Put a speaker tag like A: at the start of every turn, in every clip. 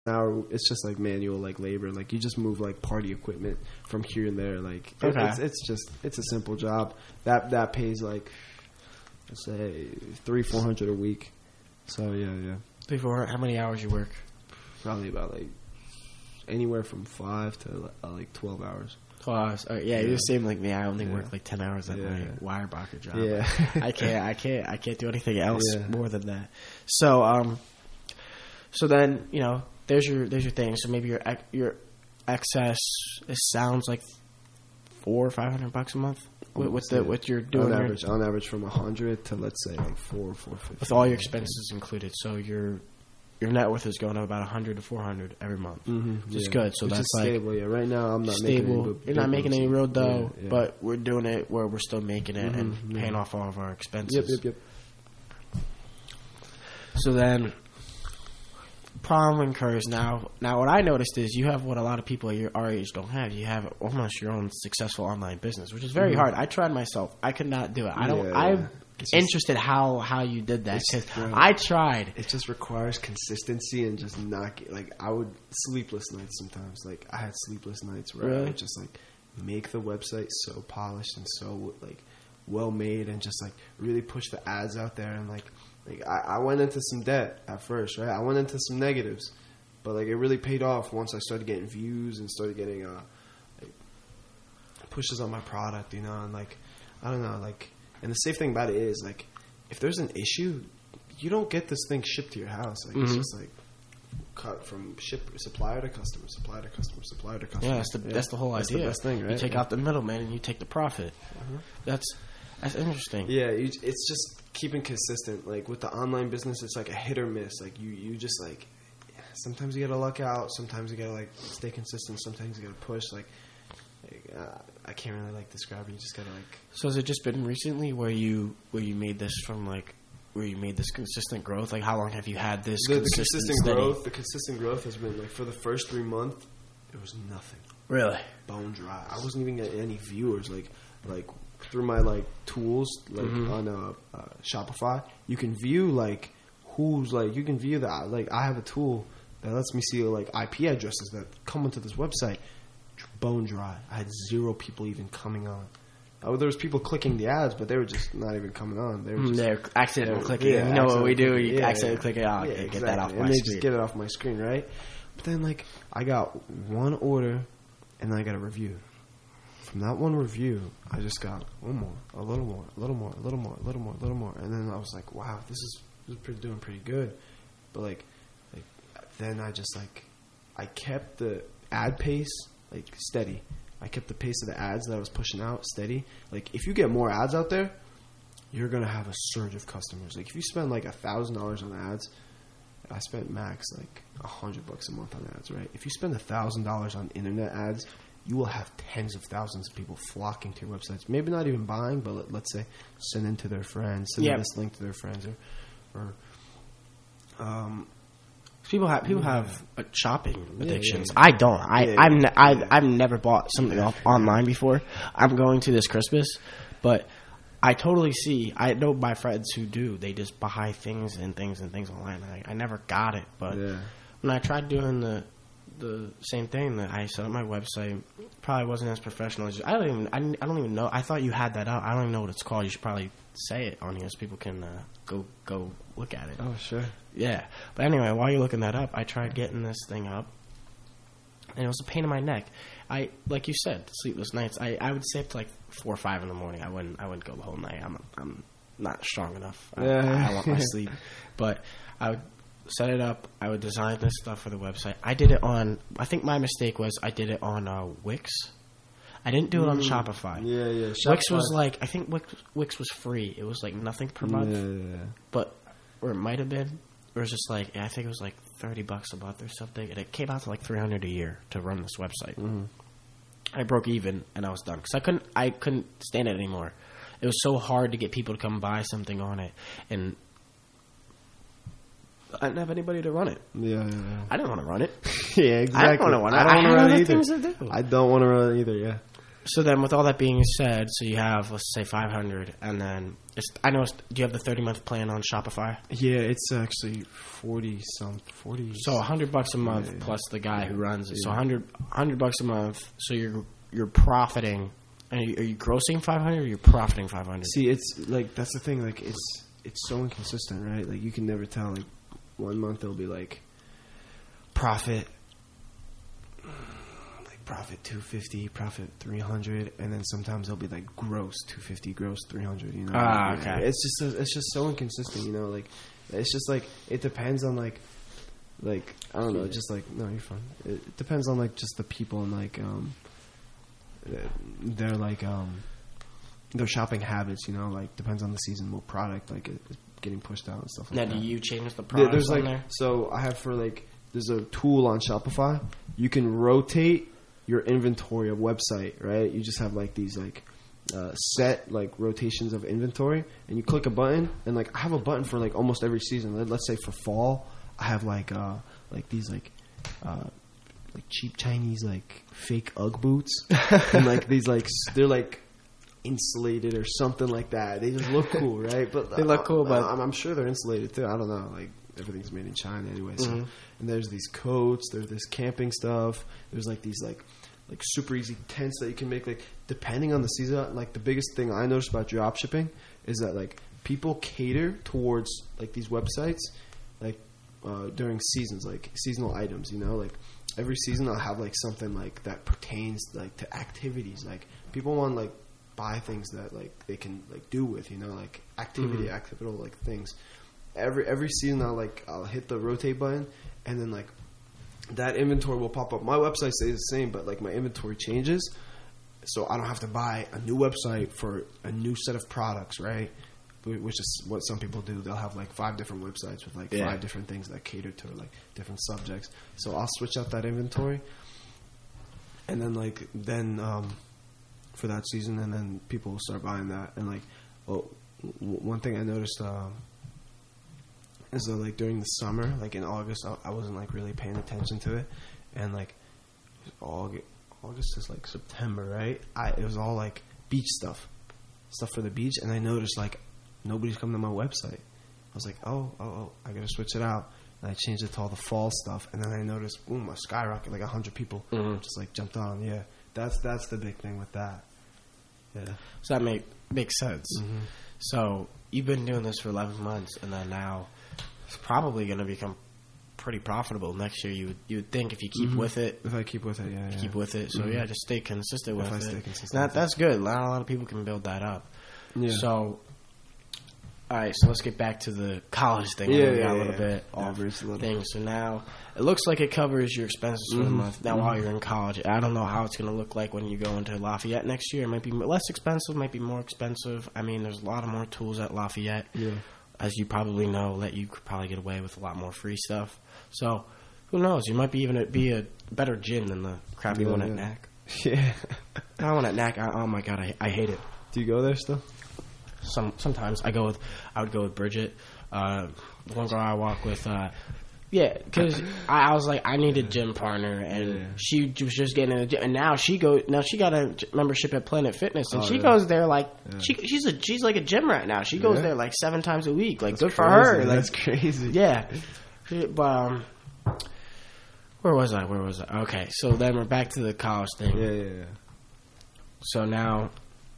A: now it's just like manual like labor. Like you just move like party equipment from here and there. Like it's a simple job that pays like let's say $300-400 a week. So yeah.
B: 300-400. How many hours you work?
A: Probably about like anywhere from 5 to like 12 hours.
B: 12 hours. Yeah, you're the same like me. I only work like 10 hours at my Weyerbacher job. Yeah, I can't do anything else more than that. So then there's your thing. So maybe your excess. It sounds like $400 or $500 a month. What you're doing
A: on average from 100 to let's say like 450
B: with all your expenses included. So your net worth is going up about 100 to 400 every month. Which is good. So that's like
A: stable. Yeah, right now I'm not
B: stable.
A: Making
B: You're not making any real dough, but we're doing it where we're still making it and paying off all of our expenses.
A: Yep.
B: So then, problem occurs now. Now, what I noticed is you have what a lot of people our age don't have. You have almost your own successful online business, which is very hard. I tried myself. I could not do it. I'm interested how you did that. I tried.
A: It just requires consistency and just not I would sleepless nights sometimes. Like I had sleepless nights where I would just like make the website so polished and so like well made and just like really push the ads out there and like I went into some debt at first, right? I went into some negatives, but like it really paid off once I started getting views and started getting like pushes on my product, and like I don't know, like. And the safe thing about it is, like, if there's an issue, you don't get this thing shipped to your house. Like, it's just, like, cut from supplier to customer, supplier to customer, supplier to customer.
B: Yeah, that's the whole idea. That's the
A: best thing, right?
B: You take out the middleman and you take the profit. That's interesting.
A: Yeah, it's just keeping consistent. Like, with the online business, it's like a hit or miss. Like, you just, like, sometimes you got to luck out. Sometimes you got to, like, stay consistent. Sometimes you got to push, like I can't really like describe it. You just gotta like.
B: So has it just been recently where you made this from like where you made this consistent growth? Like how long have you had this consistent
A: growth? The consistent growth has been like for the first 3 months, there was nothing.
B: Really,
A: bone dry. I wasn't even getting any viewers. Like through my like tools like on Shopify, you can view like who's like you can view that. Like I have a tool that lets me see like IP addresses that come onto this website. Bone dry. I had 0 people even coming on. There was people clicking the ads, but they were just not even coming on. They were just
B: they're accidentally clicking. You know what we do? You accidentally click it out. Exactly. Get that off my screen.
A: And they just get it off my screen, right? But then, like, I got one order, and then I got a review. From that one review, I just got one more, a little more, a little more, a little more, a little more, a little more, and then I was like, wow, this is doing pretty good. But like then I just like I kept the ad pace. Like steady. I kept the pace of the ads that I was pushing out steady. Like if you get more ads out there, you're gonna have a surge of customers. Like if you spend like $1,000 on ads, I spent max like $100 a month on ads, right? If you spend $1,000 on internet ads, you will have tens of thousands of people flocking to your websites. Maybe not even buying, but let's say sending to their friends, sending this link to their friends, or
B: People have shopping addictions. Yeah. I don't. I've never bought something off online before. I'm going to this Christmas, but I totally see. I know my friends who do. They just buy things online. I never got it, but when I tried doing the same thing, that I set up my website, probably wasn't as professional as I don't even know. I thought you had that out. I don't even know what it's called. You should probably say it on here so people can go look at it.
A: Oh, sure.
B: Yeah. But anyway, while you're looking that up, I tried getting this thing up, and it was a pain in my neck. Like you said, sleepless nights. I would stay up to like 4 or 5 in the morning. I wouldn't go the whole night. I'm not strong enough. I want my sleep. But I would set it up. I would design this stuff for the website. I did it on. I think my mistake was I did it on Wix. I didn't do it on Shopify.
A: Yeah.
B: Wix was like, I think Wix was free. It was like nothing per month. But, or it might have been. Or it was just like, I think it was like $30 a month or something. And it came out to like $300 a year to run this website. I broke even and I was done. Because I couldn't stand it anymore. It was so hard to get people to come buy something on it. And I didn't have anybody to run it.
A: Yeah.
B: I didn't want to run it.
A: Yeah, exactly.
B: I don't want to run it. I don't want to run it either.
A: I don't want to run it either, yeah.
B: So then, with all that being said, so you have, let's say, 500, and then do you have the 30-month plan on Shopify?
A: Yeah, it's actually 40.
B: So $100 a month plus the guy who runs it. So $100 a month. So you're profiting. Are you grossing 500 or you're profiting 500?
A: See, it's like that's the thing. Like it's so inconsistent, right? Like you can never tell. Like 1 month it'll be like profit 250, profit 300, and then sometimes it'll be like gross 250, gross 300. You know?
B: Okay.
A: It's just so inconsistent. You know, like it's just like it depends on like I don't know. Just like no, you're fine. It depends on like just the people and like their shopping habits. You know, like depends on the seasonal product like it's getting pushed out and stuff like that.
B: Now, do you change the product
A: there's
B: on
A: like
B: there?
A: So I have there's a tool on Shopify. You can rotate your inventory of website, right? You just have like these like set like rotations of inventory, and you click a button, and like I have a button for like almost every season. Let's say for fall, I have like these like cheap Chinese like fake UGG boots, and like these like they're like insulated or something like that. They just look cool, right? But
B: they look cool, but
A: I'm sure they're insulated too. I don't know, like. Everything's made in China anyway. So, and there's these coats, there's this camping stuff, there's like these like super easy tents that you can make. Like depending on the season, like the biggest thing I noticed about drop shipping is that like people cater towards like these websites like during seasons, like seasonal items. You know, like every season I'll have like something like that pertains like to activities. Like people want like buy things that like they can like do with. You know, like activity like things. Every season I'll hit the rotate button, and then like that inventory will pop up. My website stays the same, but like my inventory changes, so I don't have to buy a new website for a new set of products, right? Which is what some people do. They'll have like 5 different websites with like 5 different things that cater to like different subjects. So I'll switch out that inventory, and then for that season, and then people will start buying that. And like, one thing I noticed. Is that like during the summer, like in August, I wasn't like really paying attention to it, and like August is like September, right? It was all like beach stuff for the beach, and I noticed like nobody's coming to my website. I was like, oh, I gotta switch it out, and I changed it to all the fall stuff, and then I noticed, boom, a skyrocket, like 100 people just like jumped on. Yeah, that's the big thing with that. Yeah, so
B: that makes sense. So you've been doing this for 11 months, and then now. It's probably going to become pretty profitable next year. You would think if you keep with it.
A: If I keep with it, yeah.
B: Keep with it. So just stay consistent with it.
A: Stay consistent.
B: That's good. Not a lot of people can build that up.
A: Yeah.
B: So, all right. So let's get back to the college thing. We got a little bit off things. So now it looks like it covers your expenses for the month. Now while you're in college, I don't know how it's going to look like when you go into Lafayette next year. It might be less expensive, might be more expensive. I mean, there's a lot of more tools at Lafayette.
A: Yeah.
B: As you probably know, that you could probably get away with a lot more free stuff. So, who knows? You might be even be a better gym than the crappy one at NAC.
A: Yeah.
B: That one at NAC, oh my god, I hate it.
A: Do you go there still?
B: Sometimes I would go with Bridget, the one girl I walk with. Because I was like, I need a gym partner, and she was just getting in the gym, and now she got a membership at Planet Fitness, and she goes there like she's like a gym rat now. She goes there like 7 times a week. Like, that's good
A: crazy.
B: For her.
A: Like, that's crazy.
B: Yeah, but where was I? Okay, so then we're back to the college thing.
A: Yeah.
B: So now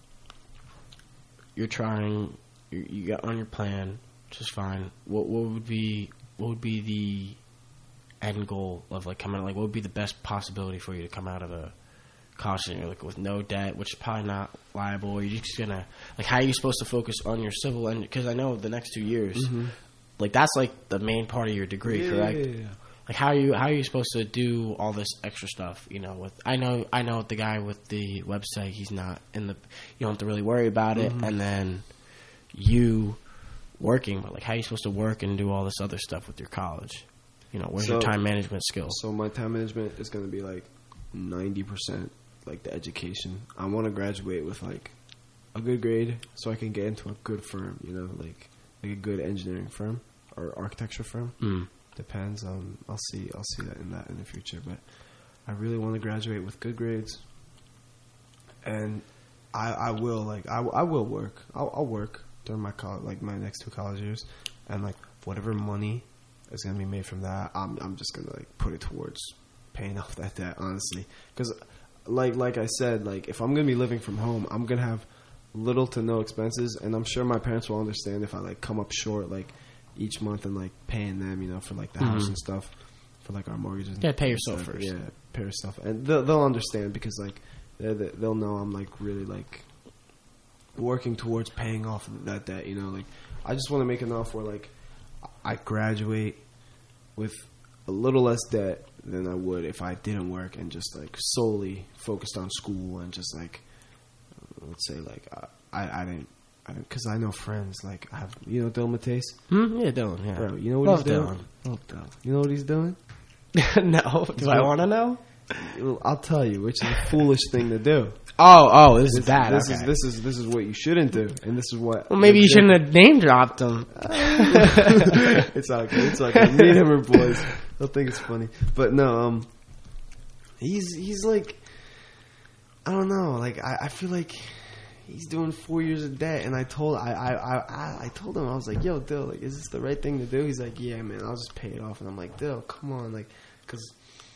B: you're trying. You got on your plan, which is fine. What would be the end goal of like coming out? Like, what would be the best possibility for you to come out of a college and you're like with no debt, which is probably not liable? Or you're just gonna like, how are you supposed to focus on your civil end? Because I know the next 2 years, like that's like the main part of your degree, correct?
A: Yeah.
B: Like how are you supposed to do all this extra stuff? You know, with I know the guy with the website, he's not in the. You don't have to really worry about it, and then you. Working, but like how are you supposed to work and do all this other stuff with your college? You know, where's your time management skills?
A: So my time management is going to be like 90% like the education. I want to graduate with like a good grade so I can get into a good firm, you know, like a good engineering firm or architecture firm. Depends. I'll see that in the future, but I really want to graduate with good grades and I will work. I'll work during my my next 2 college years, and like whatever money is gonna be made from that, I'm just gonna like put it towards paying off that debt, honestly. Because like I said, like if I'm gonna be living from home, I'm gonna have little to no expenses, and I'm sure my parents will understand if I like come up short like each month and like paying them, you know, for like the house and stuff, for like our mortgages.
B: Yeah, pay yourself
A: stuff.
B: first.
A: Yeah, pay yourself, and they'll understand because like they'll know I'm like really like working towards paying off that debt. You know, like I just want to make enough where like I graduate with a little less debt than I would if I didn't work and just like solely focused on school and just like let's say like I didn't because I know friends like I have, you know, Dylan Matisse.
B: Yeah, Dylan. Yeah,
A: bro, you know what he's doing?
B: Love Dylan.
A: You know what he's doing?
B: No, do I want to know?
A: I'll tell you, which is a foolish thing to do.
B: Oh, this is bad.
A: This is what you shouldn't do, and this is what.
B: Well, maybe you shouldn't have name dropped him.
A: It's okay. It's okay. Me and him are boys. They'll think it's funny, but no. He's like, I don't know. Like I feel like he's doing 4 years of debt, and I told him, I was like, yo, Dill, like, is this the right thing to do? He's like, yeah, man, I'll just pay it off. And I'm like, Dill, come on, like, because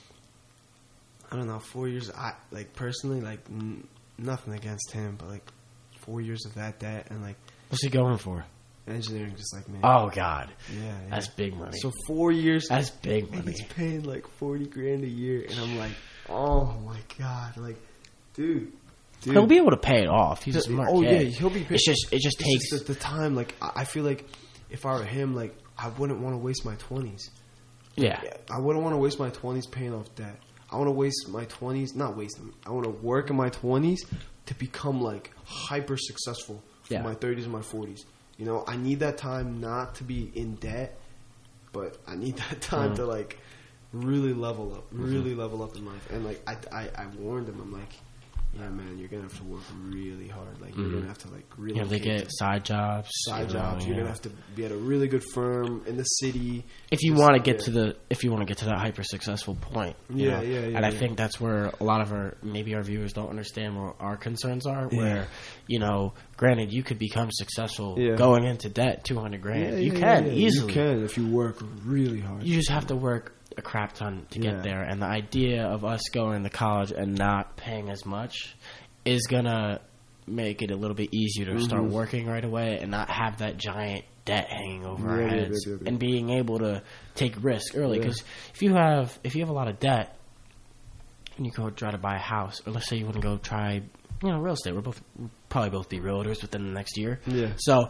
A: I don't know, 4 years. I like personally, like, nothing against him, but like 4 years of that debt, and like,
B: what's he going for?
A: Engineering, just like me.
B: Oh God,
A: yeah,
B: that's big money.
A: So 4 years,
B: that's big money.
A: And he's paying like $40,000 a year, and I'm like, oh my God, like, dude.
B: He'll be able to pay it off. He's a smart kid.
A: Yeah, he'll be.
B: It just takes
A: the time. Like I feel like if I were him, like I wouldn't want to waste my 20s.
B: Yeah,
A: I wouldn't want to waste my 20s paying off debt. I want to waste my 20s, not waste them. I want to work in my 20s to become like hyper successful for my 30s and my 40s. You know, I need that time not to be in debt, but I need that time to like really level up, in life. And like I warned him. I'm like, yeah, man, you're gonna have to work really hard. Like you're gonna have to like really.
B: They get side jobs.
A: You're gonna have to be at a really good firm in the city.
B: If you want to get to that hyper successful point.
A: Yeah.
B: And I think that's where a lot of our viewers don't understand what our concerns are. Where, you know, granted, you could become successful going into debt, $200,000. You can easily.
A: You can if you work really hard.
B: You just have to work a crap ton to get there, and the idea of us going to college and not paying as much is gonna make it a little bit easier to start working right away and not have that giant debt hanging over our heads, and being able to take risk early. Because if you have a lot of debt and you go try to buy a house, or let's say you want to go try, you know, real estate, we'll probably both be realtors within the next year. So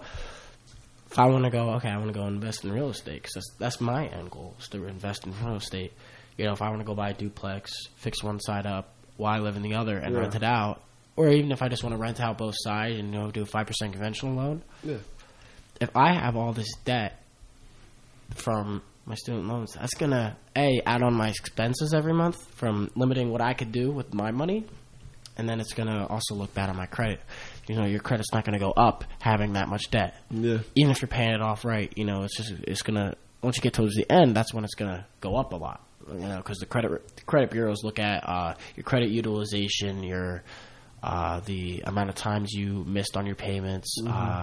B: if I want to go, I want to go invest in real estate, because that's my end goal, is to invest in real estate. You know, if I want to go buy a duplex, fix one side up while I live in the other, and rent it out, or even if I just want to rent out both sides and, you know, do a 5% conventional loan. Yeah. If I have all this debt from my student loans, that's going to, add on my expenses every month from limiting what I could do with my money, and then it's going to also look bad on my credit. You know, your credit's not going to go up having that much debt. Yeah. Even if you're paying it off right, you know, it's going to, once you get towards the end, that's when it's going to go up a lot. You know, because the credit bureaus look at your credit utilization, your the amount of times you missed on your payments,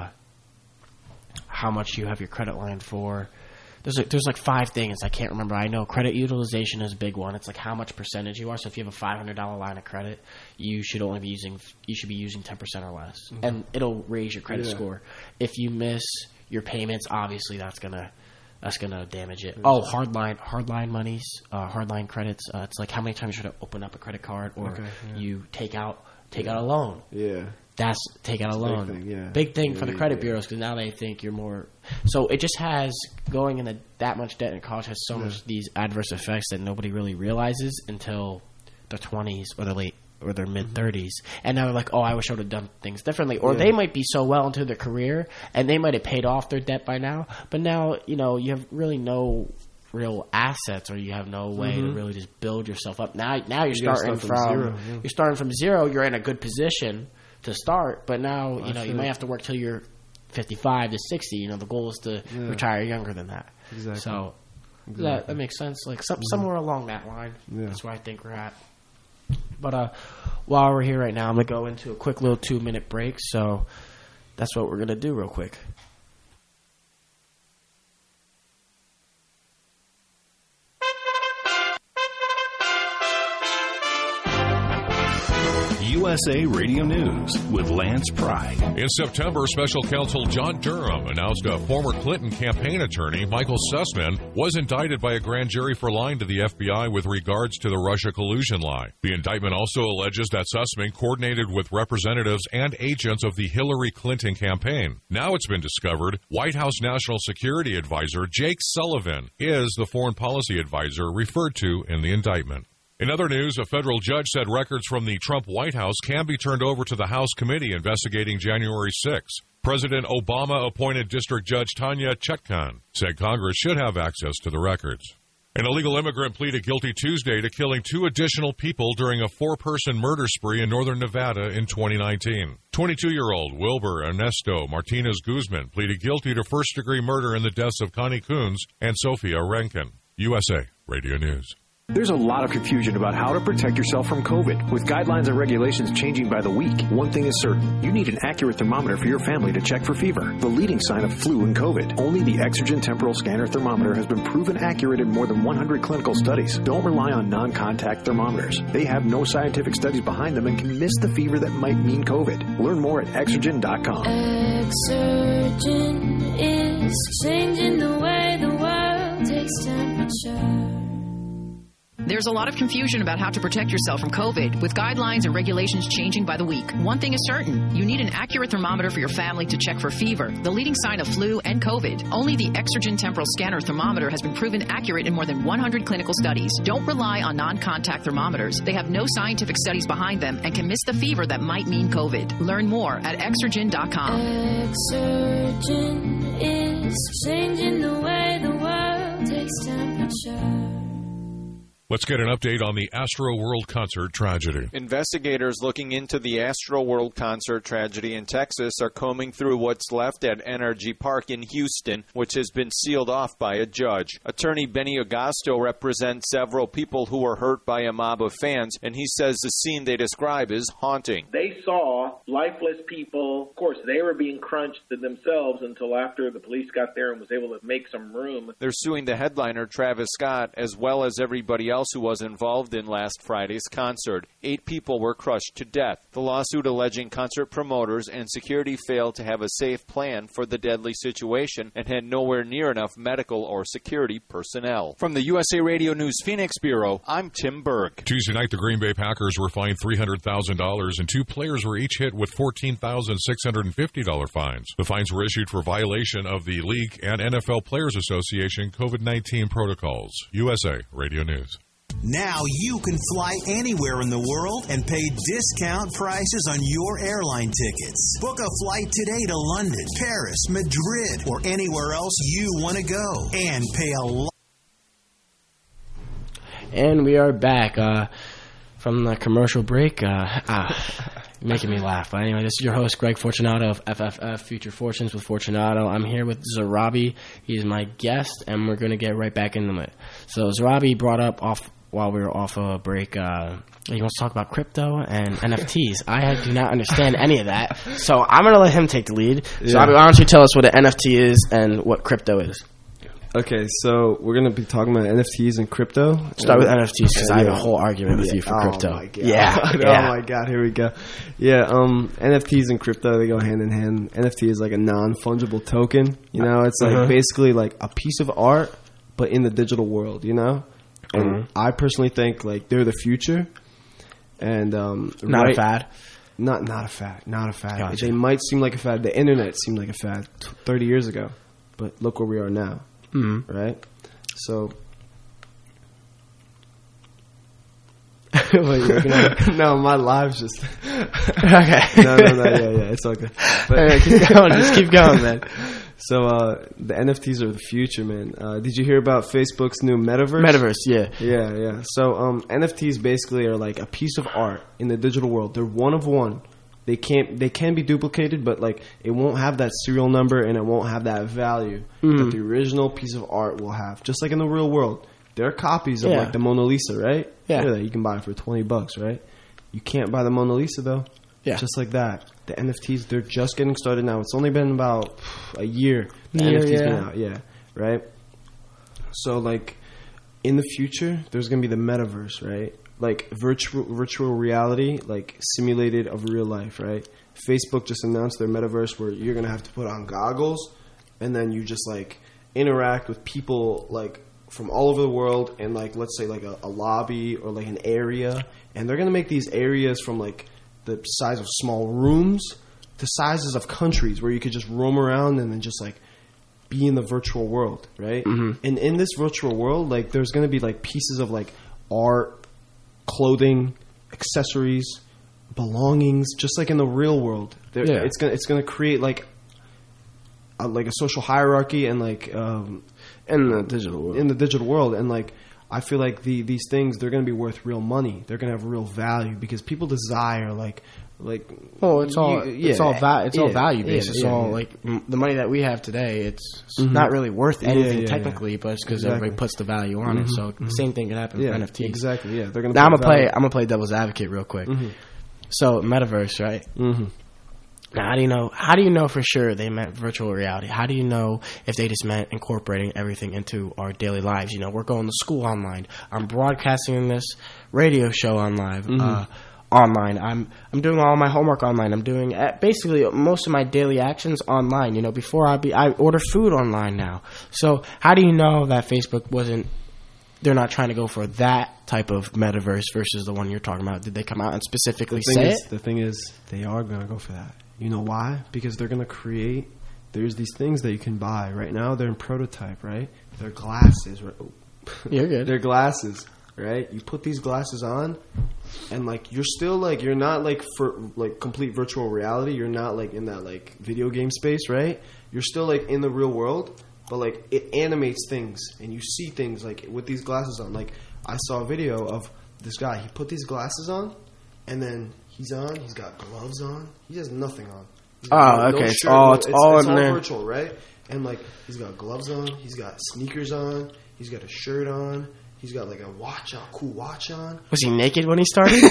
B: how much you have your credit line for. There's like 5 things I can't remember. I know credit utilization is a big one. It's like how much percentage you are. So if you have a $500 line of credit, you should be using 10% or less, and it'll raise your credit score. If you miss your payments, obviously that's gonna damage it. Oh, hardline monies, hardline credits. It's like how many times you should open up a credit card, or you take out a loan. Yeah. That's take out a loan. Big thing for the credit bureaus, because now they think you're more. So it just has going in that much debt in college has so much these adverse effects that nobody really realizes until their 20s or their mid 30s, and now they're like, oh, I wish I would have done things differently. Or they might be so well into their career and they might have paid off their debt by now, but now, you know, you have really no real assets, or you have no way to really just build yourself up. Now you're starting from zero. You're in a good position to start, but now you might have to work till you're 55 to 60. You know, the goal is to retire younger than that. Exactly. So that makes sense. Like somewhere along that line, that's where I think we're at. But while we're here right now, I'm going to go into a quick little 2-minute break. So that's what we're going to do real quick.
C: USA Radio News with Lance Pride.
D: In September, Special Counsel John Durham announced a former Clinton campaign attorney, Michael Sussman, was indicted by a grand jury for lying to the FBI with regards to the Russia collusion lie. The indictment also alleges that Sussman coordinated with representatives and agents of the Hillary Clinton campaign. Now it's been discovered White House National Security Advisor Jake Sullivan is the foreign policy advisor referred to in the indictment. In other news, a federal judge said records from the Trump White House can be turned over to the House committee investigating January 6. President Obama appointed District Judge Tanya Chutkan said Congress should have access to the records. An illegal immigrant pleaded guilty Tuesday to killing 2 additional people during a 4-person murder spree in northern Nevada in 2019. 22-year-old Wilbur Ernesto Martinez Guzman pleaded guilty to first-degree murder in the deaths of Connie Coons and Sophia Rankin. USA Radio News.
E: There's a lot of confusion about how to protect yourself from COVID. With guidelines and regulations changing by the week, one thing is certain. You need an accurate thermometer for your family to check for fever, the leading sign of flu and COVID. Only the Exergen Temporal Scanner Thermometer has been proven accurate in more than 100 clinical studies. Don't rely on non-contact thermometers. They have no scientific studies behind them and can miss the fever that might mean COVID. Learn more at Exergen.com.
F: Exergen is changing the way the world takes temperature.
G: There's a lot of confusion about how to protect yourself from COVID, with guidelines and regulations changing by the week. One thing is certain. You need an accurate thermometer for your family to check for fever, the leading sign of flu and COVID. Only the Exergen Temporal Scanner Thermometer has been proven accurate in more than 100 clinical studies. Don't rely on non-contact thermometers. They have no scientific studies behind them and can miss the fever that might mean COVID. Learn more at Exergen.com.
F: Exergen is changing the way the world takes temperature.
D: Let's get an update on the Astroworld concert tragedy.
H: Investigators looking into the Astroworld concert tragedy in Texas are combing through what's left at NRG Park in Houston, which has been sealed off by a judge. Attorney Benny Augusto represents several people who were hurt by a mob of fans, and he says the scene they describe is haunting.
I: They saw lifeless people. Of course, they were being crunched to themselves until after the police got there and was able to make some room.
H: They're suing the headliner, Travis Scott, as well as everybody else who was involved in last Friday's concert. 8 people were crushed to death. The lawsuit alleging concert promoters and security failed to have a safe plan for the deadly situation and had nowhere near enough medical or security personnel. From the USA Radio News Phoenix Bureau, I'm Tim Berg.
D: Tuesday night, the Green Bay Packers were fined $300,000 and 2 players were each hit with $14,650 fines. The fines were issued for violation of the League and NFL Players Association COVID-19 protocols. USA Radio News.
J: Now you can fly anywhere in the world and pay discount prices on your airline tickets. Book a flight today to London, Paris, Madrid, or anywhere else you want to go and pay a lot.
B: And we are back from the commercial break. Making me laugh. But anyway, this is your host, Greg Fortunato of FFF, Future Fortunes with Fortunato. I'm here with Zarabi. He's my guest, and we're going to get right back into it. So Zarabi brought up while we were off a break, he wants to talk about crypto and NFTs. I do not understand any of that, so I'm going to let him take the lead. So why don't you tell us what an NFT is and what crypto is?
A: Okay, so we're going to be talking about NFTs and crypto.
B: Start with NFTs because I have a whole argument with you for crypto.
A: My God. Oh my God, here we go. Yeah, NFTs and crypto, they go hand in hand. NFT is like a non-fungible token. You know, it's like basically like a piece of art, but in the digital world, you know? And I personally think like they're the future. And
B: not a fad.
A: Not a fad.
B: Gotcha.
A: They might seem like a fad. The internet seemed like a fad 30 years ago, but look where we are now. Right? So no, my live's just
B: okay.
A: No, yeah, it's okay. But
B: keep going, man.
A: So the NFTs are the future, man. Did you hear about Facebook's new metaverse? Yeah. So NFTs basically are like a piece of art in the digital world. They're one of one. They can be duplicated, but like it won't have that serial number and it won't have that value that the original piece of art will have. Just like in the real world, there are copies of like the Mona Lisa, right?
B: Yeah,
A: that you can buy for $20, right? You can't buy the Mona Lisa though.
B: Yeah.
A: Just like that. The NFTs, they're just getting started now. It's only been about a year. The
B: Year,
A: NFTs
B: yeah.
A: been out, yeah, right? So like in the future, there's gonna be the metaverse, right? Like virtual reality, like simulated of real life, right? Facebook just announced their metaverse where you're gonna have to put on goggles, and then you just like interact with people like from all over the world, and like let's say like a lobby or like an area, and they're gonna make these areas from like the size of small rooms to sizes of countries where you could just roam around and then just like be in the virtual world, right?
B: Mm-hmm.
A: And in this virtual world, like there's gonna be like pieces of like art, clothing, accessories, belongings, just like in the real world.
B: Yeah.
A: It's gonna create like a social hierarchy and like
B: in the digital world. And like I feel like
A: these things, they're gonna be worth real money. They're gonna have real value because people desire like
B: it's all value based. It's all like the money that we have today. It's not really worth anything technically, but it's because everybody puts the value on it. So the same thing can happen for NFTs.
A: Exactly. Yeah, they're gonna.
B: Now I'm gonna play devil's advocate real quick. So metaverse, right? Now, how do you know for sure they meant virtual reality? How do you know if they just meant incorporating everything into our daily lives? We're going to school online. I'm broadcasting this radio show online. Online. I'm doing all my homework online. I'm doing basically most of my daily actions online. Before I order food online now. So how do you know that Facebook wasn't? They're not trying to go for that type of metaverse versus the one you're talking about. Did they come out and specifically say it?
A: The thing is, they are going to go for that. You know why? Because they're going to create. There's these things that you can buy right now. They're in prototype, right? They're glasses, right?
B: You're good.
A: They're glasses, right? You put these glasses on, and like you're still like you're not like for like complete virtual reality. You're not like in that like video game space, right? You're still like in the real world, but like it animates things and you see things like with these glasses on. Like I saw a video of this guy. He put these glasses on, and then he's got gloves on. He has nothing on.
B: Okay. It's all in there.
A: Virtual, right? And like he's got gloves on. He's got sneakers on. He's got a shirt on. He's got like a cool watch on.
B: Was he naked when he started?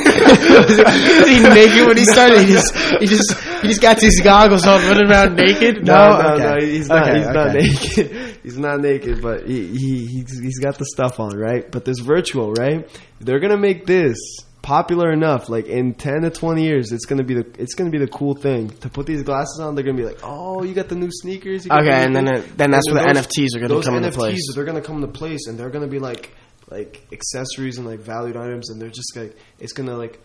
B: Was he naked when he started? He just got these goggles on, running around naked.
A: No, he's not naked. He's not naked, but he's got the stuff on, right? But this virtual, right? They're gonna make this popular enough, like in 10 to 20 years, it's gonna be the cool thing to put these glasses on. They're gonna be like, oh, you got the new sneakers.
B: And then that's where the NFTs are gonna come into place.
A: They're gonna come into place, and they're gonna be like accessories and like valued items, and they're just like it's gonna like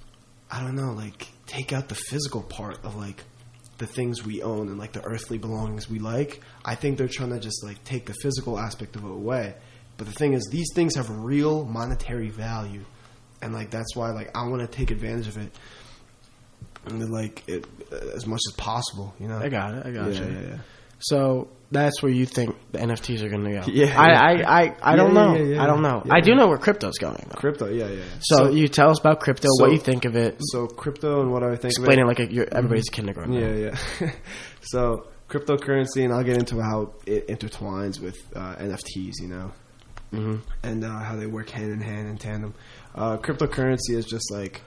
A: I don't know, like take out the physical part of like the things we own and like the earthly belongings we like. I think they're trying to just like take the physical aspect of it away. But the thing is, these things have real monetary value. And like that's why like I want to take advantage of it, and then, like it as much as possible.
B: I got it.
A: Yeah.
B: So that's where you think the NFTs are going to go.
A: Yeah.
B: I don't know.
A: Yeah.
B: I don't know.
A: Yeah.
B: I do know where crypto's going, though.
A: Crypto, yeah.
B: So you tell us about crypto. What you think of it?
A: So crypto and what I think.
B: Explain
A: of it.
B: Explain it like everybody's a kindergarten.
A: Yeah. So cryptocurrency, and I'll get into how it intertwines with NFTs. And how they work hand in hand in tandem. Cryptocurrency is just like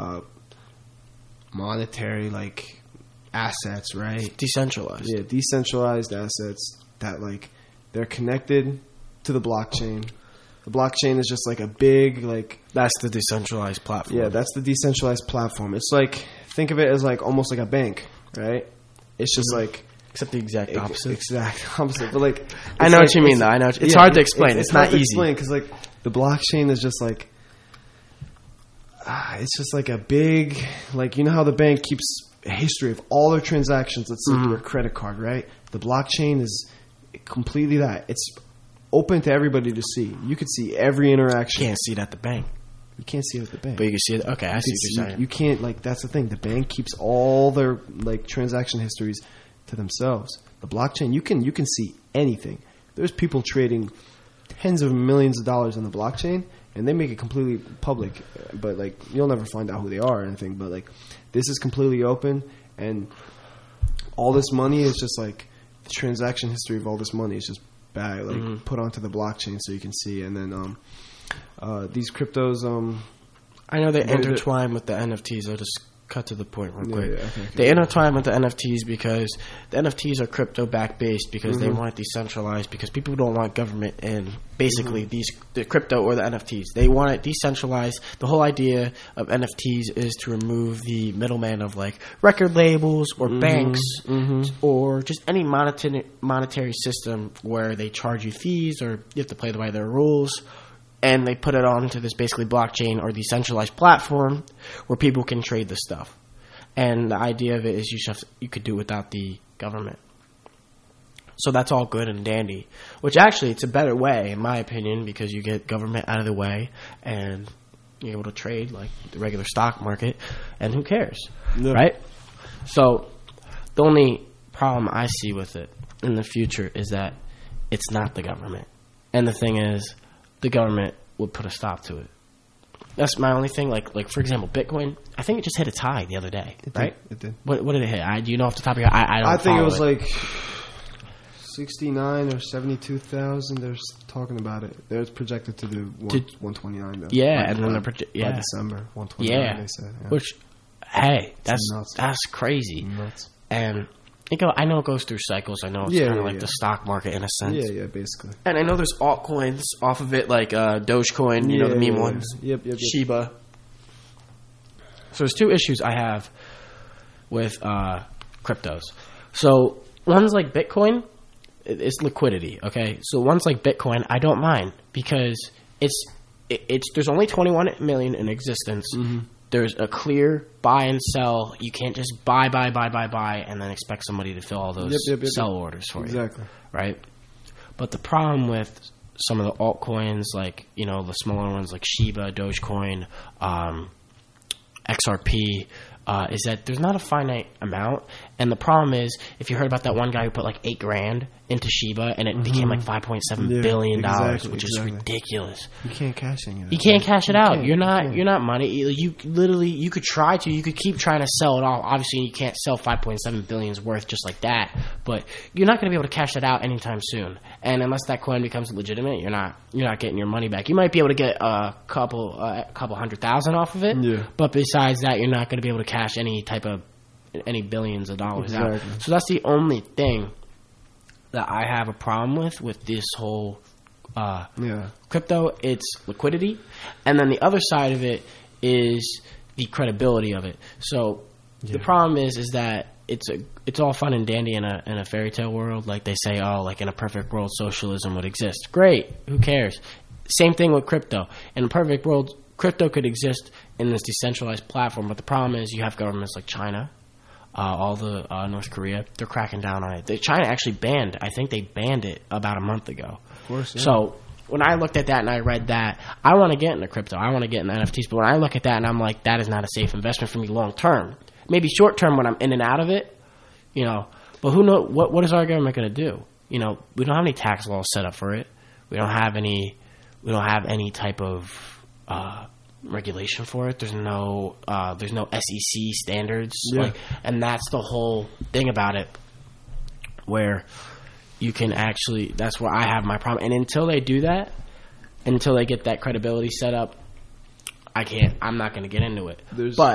A: monetary like assets, right?
B: Decentralized.
A: Yeah, decentralized assets that like they're connected to the blockchain. The blockchain is just like a big like
B: that's the decentralized platform.
A: Yeah, that's the decentralized platform. It's like think of it as like almost like a bank, right? It's just like
B: except the exact opposite.
A: Exact opposite. But like
B: I know what you mean though. I know it's hard to explain. It's not easy.
A: Explain because like the blockchain is just like it's just like a big like how the bank keeps a history of all their transactions. Let's say through a credit card, right? The blockchain is completely that. It's open to everybody to see. You could see every interaction.
B: You can't see it at the bank.
A: You can't see it at the bank.
B: But you can see it. Okay, I see what you're saying.
A: You can't like that's the thing. The bank keeps all their like transaction histories to themselves. The blockchain, you can see anything. There's people trading tens of millions of dollars on the blockchain, and they make it completely public. But like you'll never find out who they are or anything. But like this is completely open, and all this money is just like the transaction history of all this money is just put onto the blockchain so you can see. And then these cryptos,
B: I know they intertwine with the NFTs. I'll just cut to the point real quick.
A: Okay.
B: They intertwine with the NFTs because the NFTs are crypto-backed based because they want it decentralized because people don't want government in basically the crypto or the NFTs. They want it decentralized. The whole idea of NFTs is to remove the middleman of like record labels or banks or just any monetary system where they charge you fees or you have to play by their rules. And they put it onto this basically blockchain or decentralized platform where people can trade this stuff. And the idea of it is you could do it without the government. So that's all good and dandy. Which actually, it's a better way, in my opinion, because you get government out of the way and you're able to trade like the regular stock market. And who cares, right? So the only problem I see with it in the future is that it's not the government. And the thing is, the government would put a stop to it. That's my only thing. Like for example, Bitcoin. I think it just hit its high the other day, right?
A: It did.
B: What did it hit? Do you know off the top of your head? I don't.
A: I think it was like 69 or 72,000. They're talking about it. They're projected to do 129 though.
B: Yeah, and then
A: by December 129.
B: Yeah,
A: they said. Yeah.
B: Which, hey, that's crazy.
A: Nuts.
B: And I know it goes through cycles. I know it's kind of like the stock market in a sense.
A: Yeah, basically.
B: And I know there's altcoins off of it, like Dogecoin, you know, the meme ones.
A: Yep.
B: Shiba. So there's two issues I have with cryptos. So one's like Bitcoin, it's liquidity, okay? So one's like Bitcoin, I don't mind because it's there's only 21 million in existence. There's a clear buy and sell. You can't just buy, and then expect somebody to fill all those sell orders for you.
A: Exactly.
B: Right? But the problem with some of the altcoins, like, you know, the smaller ones like Shiba, Dogecoin, XRP, is that there's not a finite amount. And the problem is, if you heard about that one guy who put like $8,000 into Shiba and it became like $5.7 billion, which is ridiculous.
A: You can't cash any of that.
B: You can't cash it out. You're not money. You could try to. You could keep trying to sell it off. Obviously, you can't sell $5.7 billion's worth just like that. But you're not going to be able to cash that out anytime soon. And unless that coin becomes legitimate, you're not getting your money back. You might be able to get a couple $100,000 off of it. Yeah. But besides that, you're not going to be able to cash any billions of dollars out. So that's the only thing that I have a problem with this whole crypto. It's liquidity, and then the other side of it is the credibility of it. So the problem is that it's all fun and dandy in a fairy tale world. Like they say, like in a perfect world, socialism would exist. Great, who cares? Same thing with crypto. In a perfect world, crypto could exist in this decentralized platform, but the problem is you have governments like China. All the North Korea, they're cracking down on it. China actually banned it about a month ago.
A: Of course, yeah.
B: So when I looked at that and I read that, I want to get into crypto. I want to get into NFTs. But when I look at that and I'm like, that is not a safe investment for me long term. Maybe short term when I'm in and out of it, you know. But who knows? What is our government going to do? You know, we don't have any tax laws set up for it. We don't have any type of regulation for it. There's no SEC standards, and that's the whole thing about it, where you can actually. That's where I have my problem. And until they do that, until they get that credibility set up, I'm not going to get into it.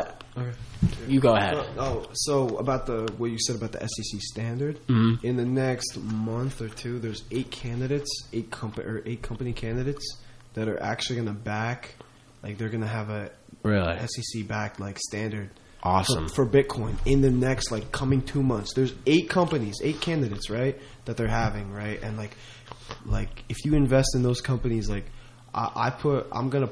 B: You go ahead.
A: So about what you said about the SEC standard, in the next month or two, there's 8 company candidates that are actually going to back. Like they're gonna have a SEC backed like standard,
B: awesome
A: for Bitcoin in the next like coming 2 months. There's 8 candidates, right, that they're having, right, and like if you invest in those companies, like I'm going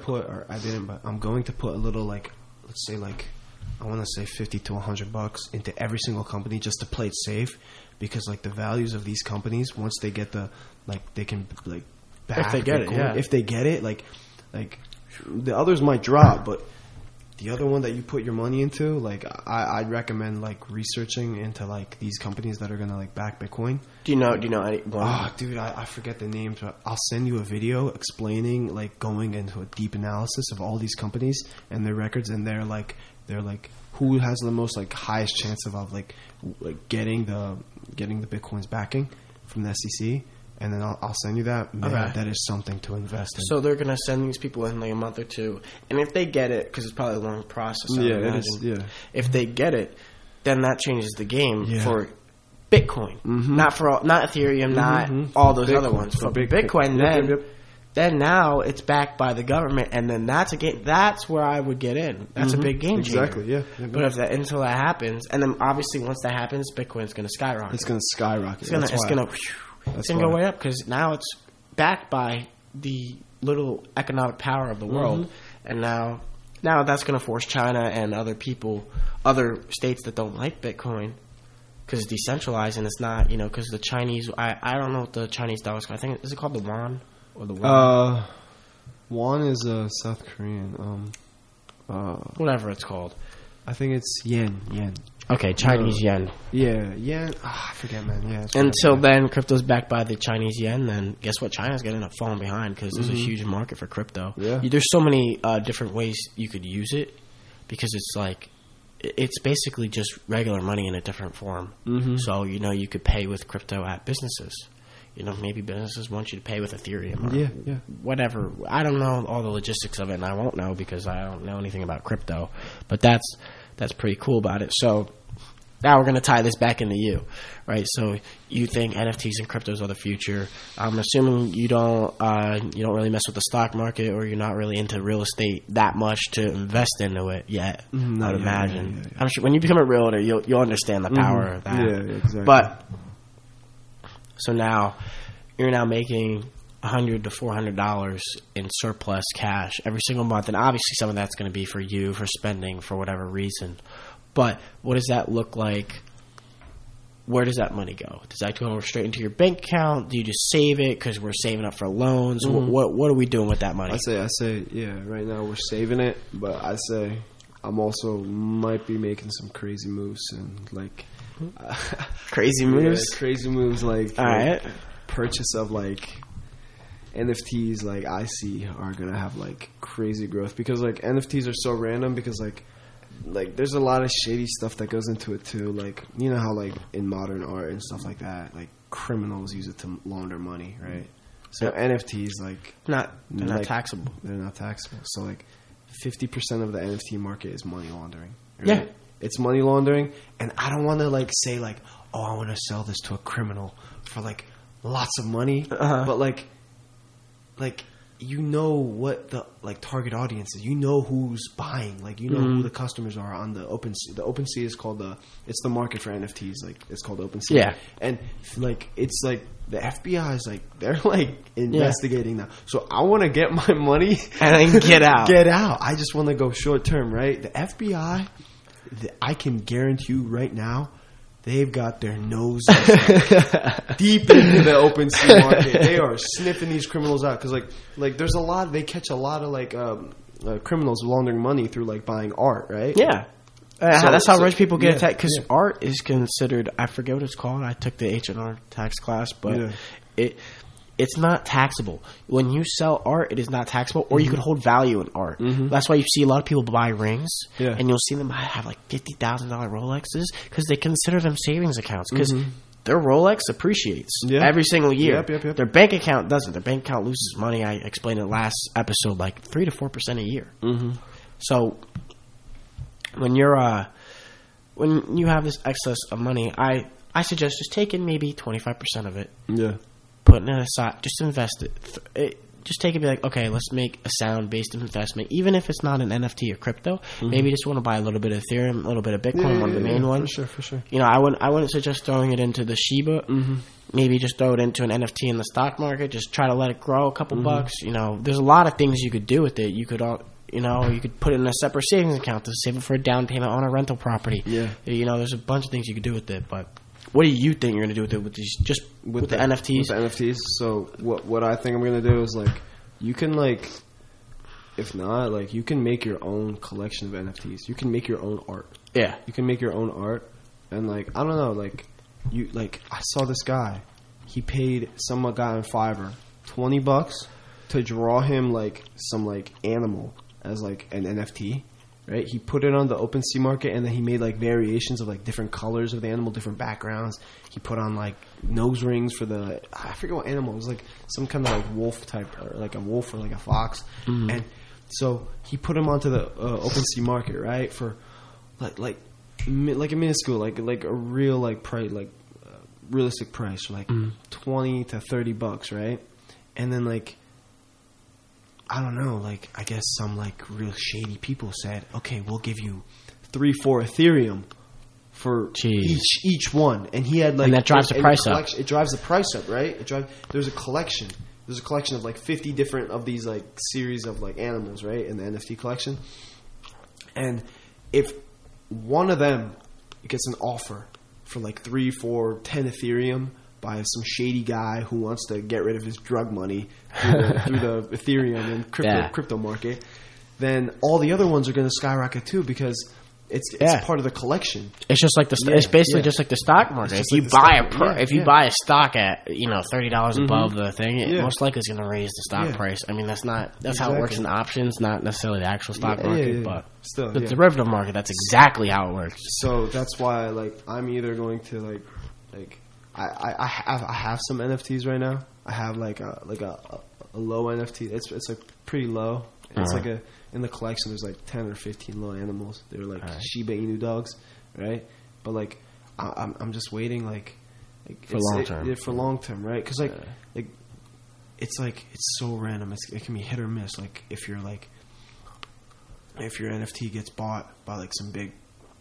A: to put a little like let's say like I want to say $50 to $100 into every single company just to play it safe, because like the values of these companies once they get they can like back
B: if they get
A: Bitcoin, if they get it like. The others might drop, but the other one that you put your money into, like I'd recommend like researching into like these companies that are gonna like back Bitcoin.
B: Do you know any one?
A: Oh, dude, I forget the names, but I'll send you a video explaining like going into a deep analysis of all these companies and their records, and they're like who has the most like highest chance of like getting the Bitcoin's backing from the SEC. and then I'll send you that. Man,
B: Okay.
A: that is something to invest in.
B: So they're gonna send these people in like a month or two, and if they get it, because it's probably a long process. I
A: Yeah,
B: would
A: it
B: imagine.
A: is, yeah.
B: If they get it, then that changes the game
A: Yeah.
B: for Bitcoin, not Ethereum, not all those other ones. For Bitcoin, then now it's backed by the government, and then that's a game. That's where I would get in. That's a big game changer.
A: Exactly, yeah.
B: But if that until that happens, and then obviously once that happens, Bitcoin's going to skyrocket.
A: It's going to skyrocket.
B: It's going to go way up because now it's backed by the little economic power of the world, and now that's going to force China and other states that don't like Bitcoin. Because it's decentralized and it's not, because the Chinese, I don't know what the Chinese dollar is called. I think, is it called the yuan? Or the yuan?
A: Yuan is South Korean.
B: Whatever it's called.
A: I think it's yen.
B: Okay, Chinese yen.
A: Yeah, yen. I forget, man. Yeah.
B: Until then, crypto's backed by the Chinese yen, then guess what? China's going to end up falling behind because there's a huge market for crypto.
A: Yeah.
B: There's so many different ways you could use it because it's like, it's basically just regular money in a different form. So, you could pay with crypto at businesses. Maybe businesses want you to pay with Ethereum or whatever. I don't know all the logistics of it, and I won't know because I don't know anything about crypto. But that's pretty cool about it. So now we're going to tie this back into you, right? So you think NFTs and cryptos are the future. I'm assuming you don't really mess with the stock market, or you're not really into real estate that much to invest into it yet. I would imagine. Yeah. I'm sure when you become a realtor, you'll understand the power of that.
A: Yeah, exactly.
B: But so now you're now making $100 to $400 in surplus cash every single month, and obviously some of that's going to be for you for spending for whatever reason. But what does that look like? Where does that money go? Does that go straight into your bank account? Do you just save it because we're saving up for loans? What are we doing with that money?
A: I say, yeah. Right now we're saving it, but I say I'm also might be making some crazy moves and like
B: crazy moves.
A: Yeah, crazy moves like
B: all right.
A: Purchase of like NFTs. Like I see are gonna have like crazy growth because like NFTs are so random because like there's a lot of shady stuff that goes into it too. Like how like in modern art and stuff like that, like criminals use it to launder money, right? So NFTs they're not taxable. They're not taxable. So like 50% of the NFT market is money laundering. Right?
B: Yeah,
A: it's money laundering, and I don't want to like say like, oh, I want to sell this to a criminal for like lots of money, but like what the like target audience is. Who's buying. Like who the customers are on the OpenSea. The OpenSea is called it's the market for NFTs. Like it's called OpenSea.
B: Yeah,
A: and like it's like the FBI is like they're like investigating now. So I want to get my money
B: and then get out.
A: Get out. I just want to go short term, right? The FBI, I can guarantee you right now, they've got their nose deep into the OpenSea market. They are sniffing these criminals out because, like there's a lot. They catch a lot of like criminals laundering money through like buying art, right?
B: Yeah, that's how rich people get attacked. Because art is considered. I forget what it's called. I took the H&R tax class, but it's not taxable. When you sell art, it is not taxable, or you could hold value in art. That's why you see a lot of people buy rings, and you'll see them have like $50,000 Rolexes because they consider them savings accounts because their Rolex appreciates every single year.
A: Yep.
B: Their bank account doesn't. Their bank account loses money. I explained in the last episode, like 3 to 4% a year. So when when you have this excess of money, I suggest just taking maybe 25% of it.
A: Yeah.
B: Putting it aside, just invest it. Just take it and be like, okay, let's make a sound-based investment. Even if it's not an NFT or crypto, maybe you just want to buy a little bit of Ethereum, a little bit of Bitcoin, one of the main ones.
A: For sure.
B: I wouldn't suggest throwing it into the Shiba. Maybe just throw it into an NFT in the stock market. Just try to let it grow a couple bucks. There's a lot of things you could do with it. You could you could put it in a separate savings account to save it for a down payment on a rental property.
A: Yeah.
B: There's a bunch of things you could do with it, but what do you think you're going to do with it? With these, just with the NFTs?
A: With the NFTs. So what I think I'm going to do is like, you can like, if not, like you can make your own collection of NFTs. You can make your own art.
B: Yeah.
A: You can make your own art, and like I don't know, like I saw this guy. He paid some guy on Fiverr $20 to draw him like some like animal as like an NFT, right? He put it on the OpenSea market, and then he made like variations of like different colors of the animal, different backgrounds. He put on like nose rings for the, I forget what animal. It was like some kind of like wolf type, or like a wolf or like a fox. And so he put them onto the OpenSea market, right? For like a minuscule, like a real like price, like realistic price, for like $20 to $30, right? And then like, I don't know, like I guess some like real shady people said, okay, we'll give you 3-4 Ethereum for each one, and he had like,
B: and that drives the price up.
A: It drives the price up, right? There's a collection. There's a collection of like 50 different of these like series of like animals, right, in the NFT collection. And if one of them gets an offer for like 3, 4, 10 Ethereum by some shady guy who wants to get rid of his drug money through the Ethereum and crypto market, then all the other ones are going to skyrocket too, because it's part of the collection.
B: It's just like it's basically just like the stock market. If you buy a stock at $30 above the thing, it most likely is going to raise the stock price. I mean, that's how it works in options, not necessarily the actual stock market, but still, the derivative market. That's exactly how it works.
A: So that's why, like, I'm either going to I have some NFTs right now. I have like a low NFT. It's like pretty low. It's like in the collection, there's like 10 or 15 low animals. They're like Shiba Inu dogs, right? But like, I'm just waiting like
B: for long term.
A: For long term, right? Because like it's so random. It can be hit or miss. Like if your NFT gets bought by like some big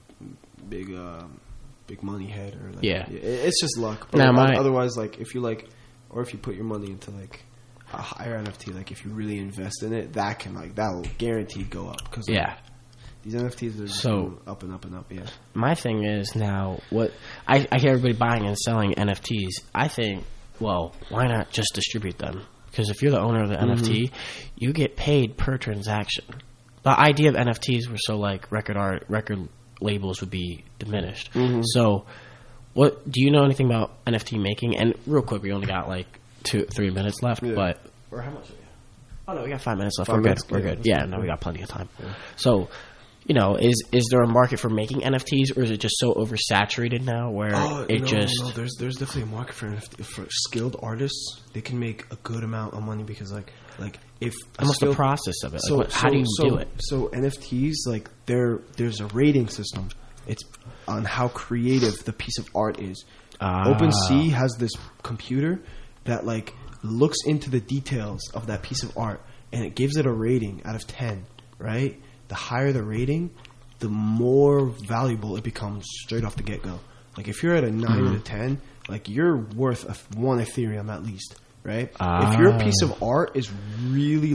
A: money head, or like, it's just luck. But otherwise, like if you put your money into like a higher NFT, like if you really invest in it, that will guaranteed go up, because these NFTs are so up and up and up. Yeah.
B: My thing is now, what I hear everybody buying and selling NFTs. I think, well, why not just distribute them? Because if you're the owner of the NFT, you get paid per transaction. The idea of NFTs were so like record labels would be diminished. So, what do you know anything about NFT making? And real quick, we only got like 2-3 minutes left, but
A: or how much?
B: Oh no, we got 5 minutes left. We're good. Yeah, no, we got plenty of time. So, is there a market for making NFTs, or is it just so oversaturated now where
A: there's definitely a market for skilled artists. They can make a good amount of money, because like if
B: what's the process of it? How do you do it?
A: So NFTs, like there's a rating system. It's on how creative the piece of art is. OpenSea has this computer that like looks into the details of that piece of art, and it gives it a rating out of 10, right? The higher the rating, the more valuable it becomes straight off the get-go. Like if you're at a 9 out of 10, like you're worth 1 Ethereum at least, right? If your piece of art is really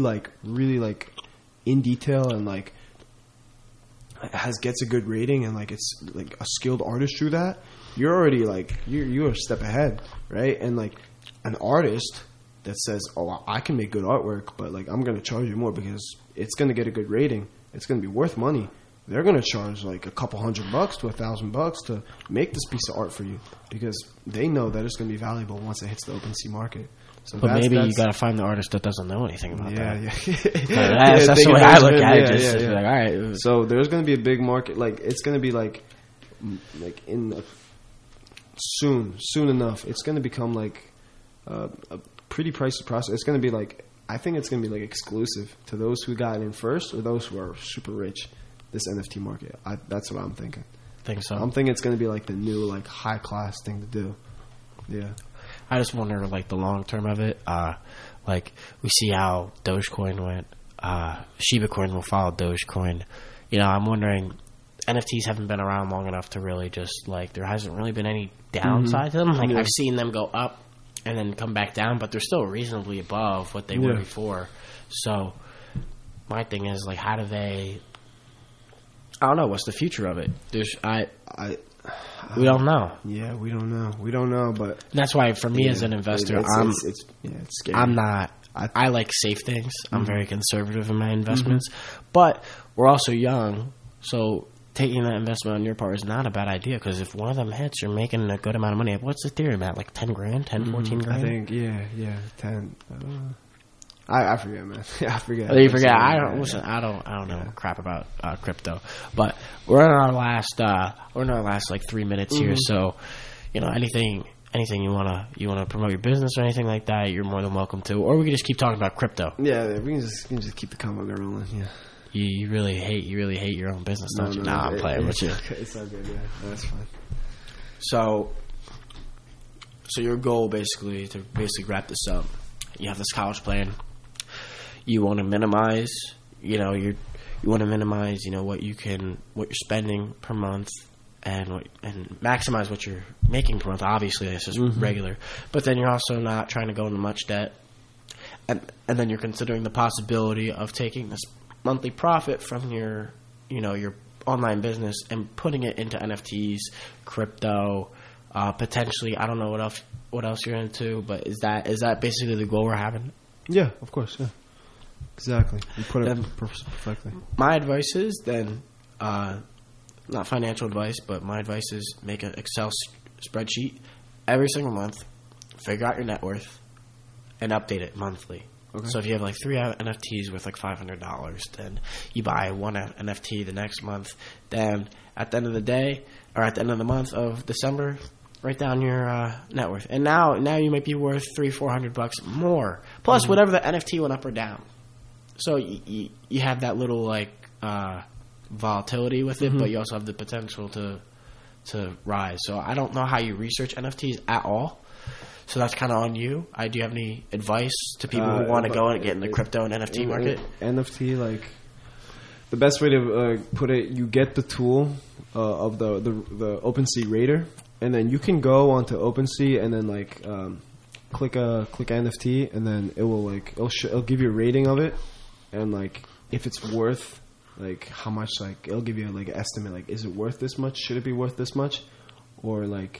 A: in detail and like gets a good rating, and like it's like a skilled artist through that, you're already like you're a step ahead, right? And like an artist that says, "Oh, I can make good artwork, but like I'm going to charge you more because it's going to get a good rating. It's going to be worth money." They're going to charge like a couple $100 to $1,000 to make this piece of art for you, because they know that it's going to be valuable once it hits the OpenSea market. So
B: but maybe you got to find the artist that doesn't know anything about that.
A: Yeah.
B: That's the way I look at it. Like, all right.
A: So there's going to be a big market. Like it's going to be like in soon enough. It's going to become like a pretty pricey process. It's going to be like, I think it's going to be like exclusive to those who got in first or those who are super rich. This NFT market. That's what I'm thinking.
B: Think so?
A: I'm thinking it's going to be like the new like high class thing to do. Yeah.
B: I just wonder like the long term of it. Like we see how Dogecoin went. Shiba Coin will follow Dogecoin. I'm wondering, NFTs haven't been around long enough to really just like, there hasn't really been any downside to them. Like I've seen them go up and then come back down, but they're still reasonably above what they were before. So my thing is like, how do they? I don't know. What's the future of it? We don't know.
A: Yeah, we don't know. We don't know, but
B: that's why for me as an investor,
A: it's scary.
B: I'm not. I like safe things. I'm very conservative in my investments, but we're also young, so taking that investment on your part is not a bad idea, because if one of them hits, you're making a good amount of money. What's Ethereum at? Like 10 grand, 10, 14 grand?
A: I think, yeah, 10. I forget, man. I forget.
B: You forget. I don't know crap about crypto. But we're in our last like 3 minutes here. So, anything you wanna promote your business or anything like that, you're more than welcome to. Or we can just keep talking about crypto.
A: Yeah, we can just keep the convo rolling. Yeah.
B: You really hate your own business, don't you? Nah, I'm playing with you.
A: It's all good. Yeah, that's fine.
B: So your goal to wrap this up, you have this college plan. You want to minimize, what you're spending per month, and maximize what you're making per month. Obviously, this is regular, but then you're also not trying to go into much debt, and then you're considering the possibility of taking this monthly profit from your online business and putting it into NFTs, crypto, potentially. I don't know what else you're into, but is that basically the goal we're having?
A: Yeah, of course. Yeah, exactly. You put it perfectly.
B: My advice is then, not financial advice, but my advice is make an Excel spreadsheet every single month, figure out your net worth, and update it monthly. Okay. So if you have like 3 NFTs worth like $500, then you buy one NFT the next month. Then at the end of the day, or at the end of the month of December, write down your net worth. And now you might be worth $300-400 more, plus whatever the NFT went up or down. So you have that little like volatility with it, but you also have the potential to rise. So I don't know how you research NFTs at all. So that's kind of on you. Do you have any advice to people who want to go and get in the crypto and NFT market?
A: NFT, like the best way to put it, you get the tool of the OpenSea Rater, and then you can go onto OpenSea and then like click NFT, and then it will like it'll give you a rating of it, and like if it's worth like how much, like it'll give you like an estimate, like is it worth this much? Should it be worth this much? Or like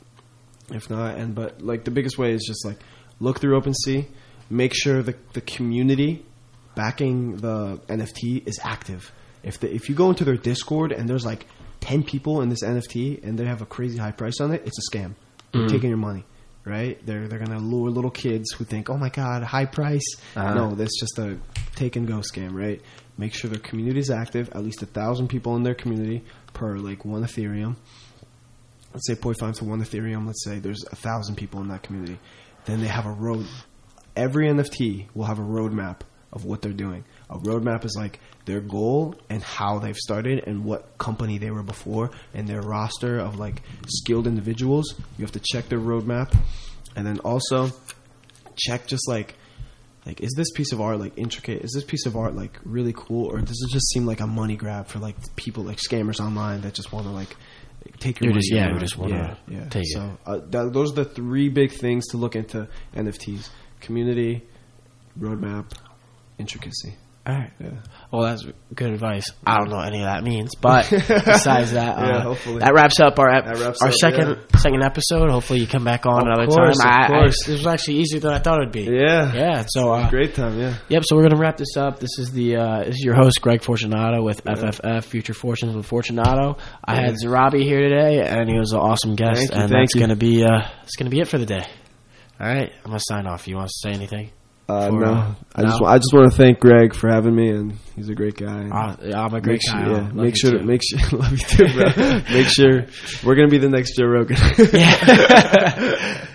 A: if not, but like the biggest way is just like look through OpenSea, make sure the community backing the NFT is active. If you go into their Discord and there's like 10 people in this NFT and they have a crazy high price on it, it's a scam. They're taking your money, right? They're gonna lure little kids who think, oh my god, high price. No, that's just a take and go scam, right? Make sure their community is active. At least 1,000 people in their community per like 1 Ethereum. Let's say 0.5 to 1 Ethereum. Let's say there's 1,000 people in that community. Then they have a road. Every NFT will have a roadmap of what they're doing. A roadmap is like their goal and how they've started and what company they were before and their roster of like skilled individuals. You have to check their roadmap, and then also check just like is this piece of art like intricate? Is this piece of art like really cool, or does it just seem like a money grab for like people like scammers online that just want to like take your money?
B: You just want to take it.
A: So those are the 3 big things to look into NFTs: community, roadmap, intricacy.
B: All right. Yeah. Well, that's good advice. I don't know what any of that means, but besides that,
A: hopefully
B: that wraps up our second episode. Hopefully, you come back on another time. Of course. It was actually easier than I thought it would be. Yeah. So
A: great time. Yeah.
B: Yep. So we're gonna wrap this up. This is your host Greg Fortunato with FFF Future Fortunes with Fortunato. I had Zarabi here today, and he was an awesome guest. That's gonna be it for the day. All right. I'm gonna sign off. You want to say anything?
A: No. I just want to thank Greg for having me, and he's a great guy.
B: I'm a great guy.
A: Yeah, make sure love you too, bro. Make sure we're gonna be the next Joe Rogan.
B: Yeah.